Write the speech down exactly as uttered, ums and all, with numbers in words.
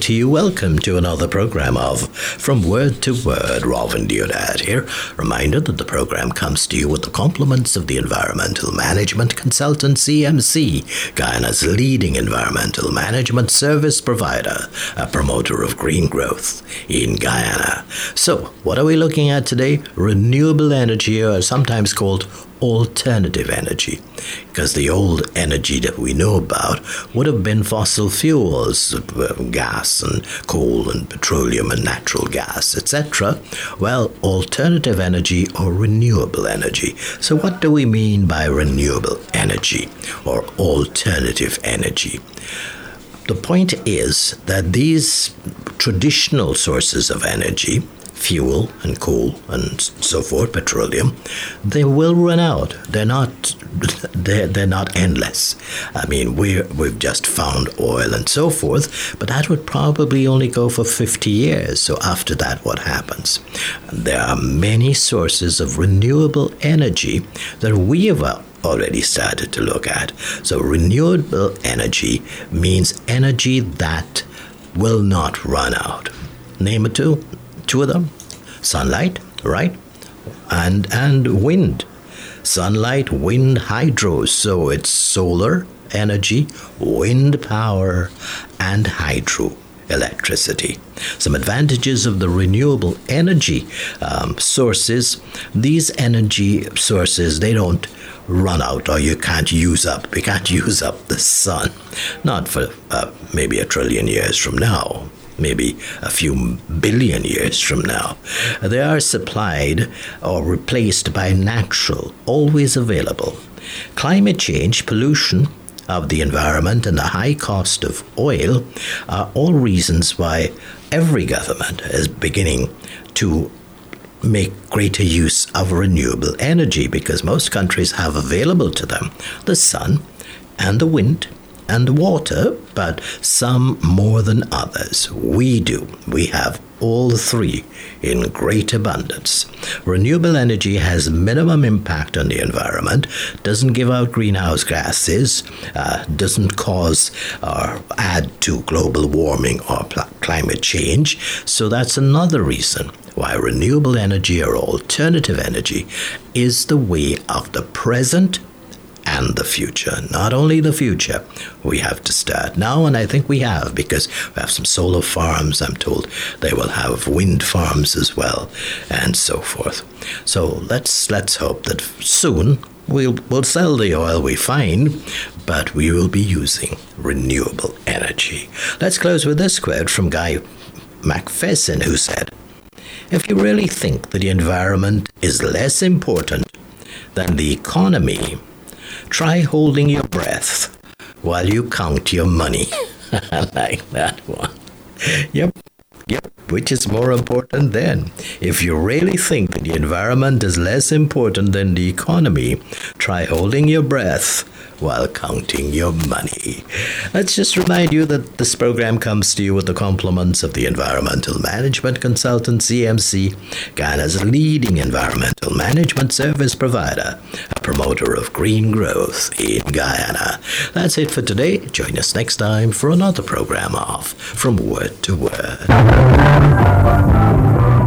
to you. Welcome to another program of From Word to Word. Robin Deodat here. Reminder that the program comes to you with the compliments of the Environmental Management Consultant E M C, Guyana's leading environmental management service provider, a promoter of green growth in Guyana. So, what are we looking at today? Renewable energy, or sometimes called alternative energy, because the old energy that we know about would have been fossil fuels, gas and coal and petroleum and natural gas, et cetera. Well, alternative energy or renewable energy. So what do we mean by renewable energy or alternative energy? The point is that these traditional sources of energy, fuel and coal and so forth, petroleum, they will run out. They're not they're, they're not endless. I mean, we're, we've just found oil and so forth, but that would probably only go for fifty years. So after that, what happens? There are many sources of renewable energy that we have already started to look at. So renewable energy means energy that will not run out. Name it two. Two of them, sunlight, right, and and wind. Sunlight, wind, hydro, so it's solar energy, wind power, and hydro electricity. Some advantages of the renewable energy um, sources. These energy sources, they don't run out, or you can't use up. You can't use up the sun, not for uh, maybe a trillion years from now. Maybe a few billion years from now. They are supplied or replaced by natural, always available. Climate change, pollution of the environment, and the high cost of oil are all reasons why every government is beginning to make greater use of renewable energy, because most countries have available to them the sun and the wind and water, but some more than others. We do. We have all three in great abundance. Renewable energy has minimum impact on the environment, doesn't give out greenhouse gases, uh, doesn't cause or add to global warming or pl- climate change. So that's another reason why renewable energy or alternative energy is the way of the present and the future. Not only the future, we have to start now, and I think we have, because we have some solar farms. I'm told they will have wind farms as well, and so forth. So let's let's hope that soon we'll, we'll sell the oil we find, but we will be using renewable energy. Let's close with this quote from Guy Macpherson, who said, "If you really think that the environment is less important than the economy, try holding your breath while you count your money." I like that one. Yep, yep. Which is more important then? If you really think that the environment is less important than the economy, try holding your breath while counting your money. Let's just remind you that this program comes to you with the compliments of the Environmental Management Consultant E M C, Guyana's leading environmental management service provider, a promoter of green growth in Guyana. That's it for today. Join us next time for another program of From Word to Word.